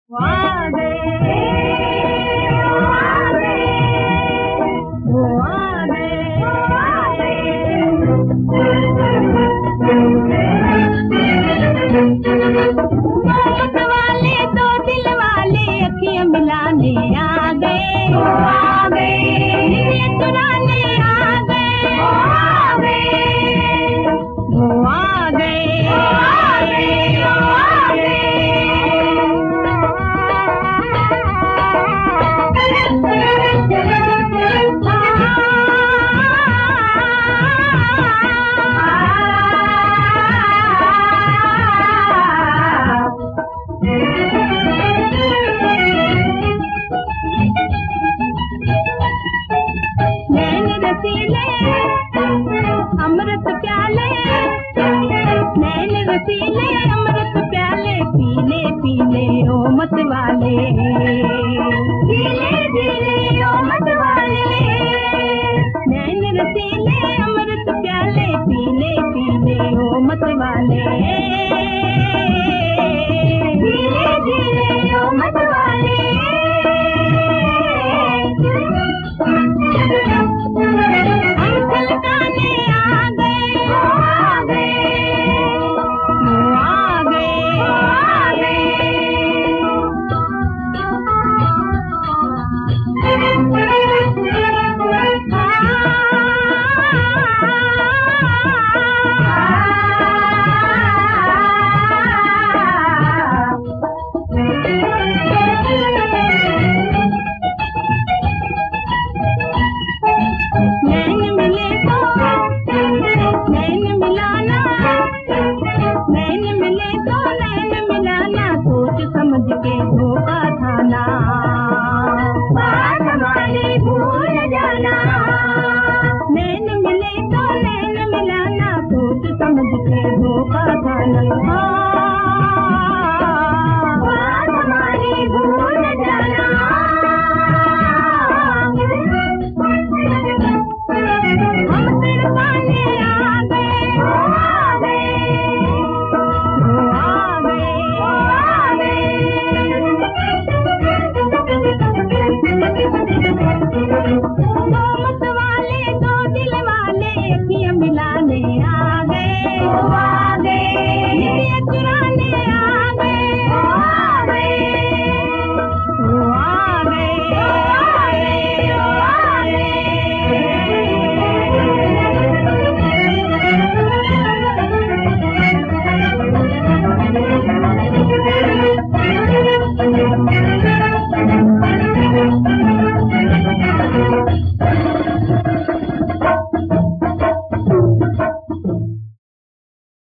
वो आ गए, आ गए, वो आ गए, आ मोहब्बत वाले दो दिल वाले अखियां मिलाने आ गए, वो आ गए, चुराने आ गए, वो आ गए, वो आ गए, आ गए, आ गए। नैन रसीले अमृत प्याले, नैन रसीले अमृत प्याले, पीले पीले ओ मत वाले, पीले पीले ओ मत वाले। नैन रसीले अमृत प्याले, पीले पीले ओ मत वाले।